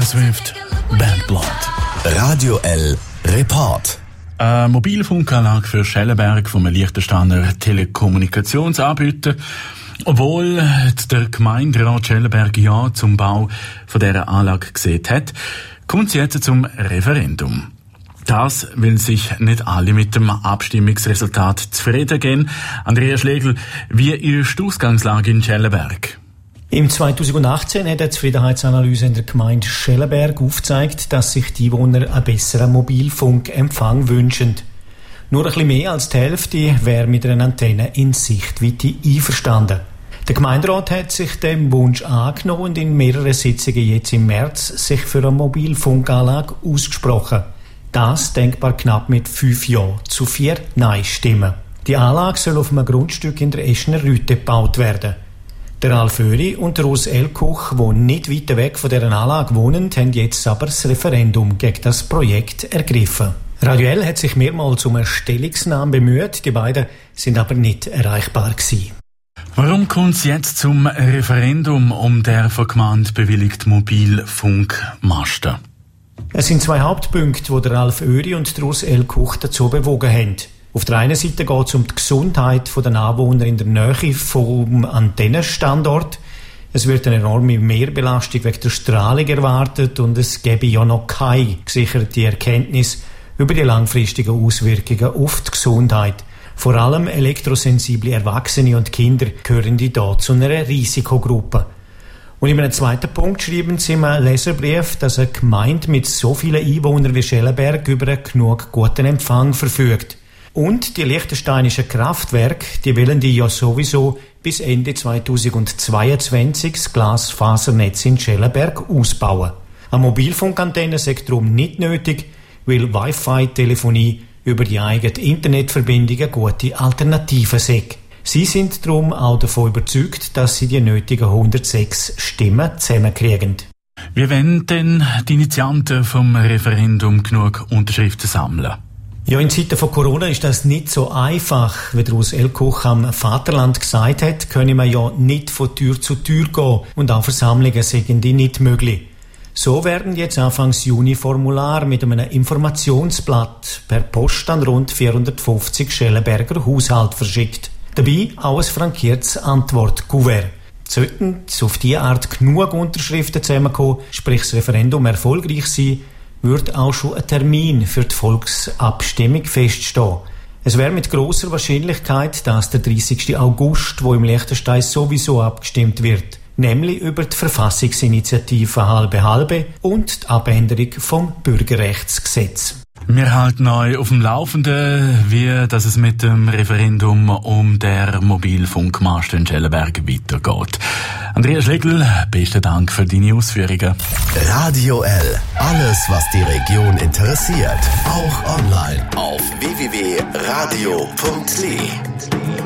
Taylor Swift, Bad Blood. Radio L Report. Eine Mobilfunkanlage für Schellenberg vom Liechtensteiner Telekommunikationsanbieter. Obwohl der Gemeinderat Schellenberg ja zum Bau von dieser Anlage gesehen hat, kommt sie jetzt zum Referendum. Das will sich nicht alle mit dem Abstimmungsresultat zufrieden geben. Andrea Schlegel, wie ist die Ausgangslage in Schellenberg? Im 2018 hat eine Zufriedenheitsanalyse in der Gemeinde Schellenberg aufgezeigt, dass sich die Einwohner einen besseren Mobilfunkempfang wünschen. Nur ein bisschen mehr als die Hälfte wäre mit einer Antenne in Sichtweite einverstanden. Der Gemeinderat hat sich dem Wunsch angenommen und in mehreren Sitzungen jetzt im März sich für eine Mobilfunkanlage ausgesprochen. Das denkbar knapp mit 5 Ja zu 4 Nein-Stimmen. Die Anlage soll auf einem Grundstück in der Eschner Rüte gebaut werden. Der Ralf Oehri und der Urs Elkuch, die nicht weit weg von dieser Anlage wohnen, haben jetzt aber das Referendum gegen das Projekt ergriffen. Radio L hat sich mehrmals um eine Stellungnahme bemüht, die beiden sind aber nicht erreichbar gewesen. Warum kommt es jetzt zum Referendum um der von Gemeinde bewilligten Mobilfunkmasten? Es sind 2 Hauptpunkte, die der Ralf Oehri und der Urs Elkuch dazu bewogen haben. Auf der einen Seite geht es um die Gesundheit der Anwohner in der Nähe vom Antennenstandort. Es wird eine enorme Mehrbelastung wegen der Strahlung erwartet und es gäbe ja noch keine gesicherte Erkenntnis über die langfristigen Auswirkungen auf die Gesundheit. Vor allem elektrosensible Erwachsene und Kinder gehören hier zu einer Risikogruppe. Und in einem zweiten Punkt schreiben sie im Leserbrief, dass eine Gemeinde mit so vielen Einwohnern wie Schellenberg über einen genug guten Empfang verfügt. Und die liechtensteinischen Kraftwerke, die wollen die ja sowieso bis Ende 2022 das Glasfasernetz in Schellenberg ausbauen. Eine Mobilfunkantenne sei darum nicht nötig, weil Wi-Fi-Telefonie über die eigene Internetverbindung eine gute Alternative sei. Sie sind darum auch davon überzeugt, dass sie die nötigen 106 Stimmen zusammenkriegen. Wie wollen denn die Initianten vom Referendum genug Unterschriften sammeln? Ja, in Zeiten von Corona ist das nicht so einfach. Wie der Urs Elkuch am Vaterland gesagt hat, können wir ja nicht von Tür zu Tür gehen und auch Versammlungen sind die nicht möglich. So werden jetzt Anfangs Juni Formulare mit einem Informationsblatt per Post an rund 450 Schellenberger Haushalte verschickt. Dabei auch ein frankiertes Antwortkuvert. Sollten auf diese Art genug Unterschriften zusammenkommen, sprich das Referendum erfolgreich sein, wird auch schon ein Termin für die Volksabstimmung feststehen. Es wäre mit grosser Wahrscheinlichkeit, dass der 30. August, wo im Liechtenstein sowieso abgestimmt wird, nämlich über die Verfassungsinitiative Halbe-Halbe und die Abänderung vom Bürgerrechtsgesetz. Wir halten euch auf dem Laufenden, wie dass es mit dem Referendum um der Mobilfunkmast in Schellenberg weitergeht. Andrea Schlegel, besten Dank für deine Ausführungen. Radio L. Alles, was die Region interessiert. Auch online auf www.radio.li.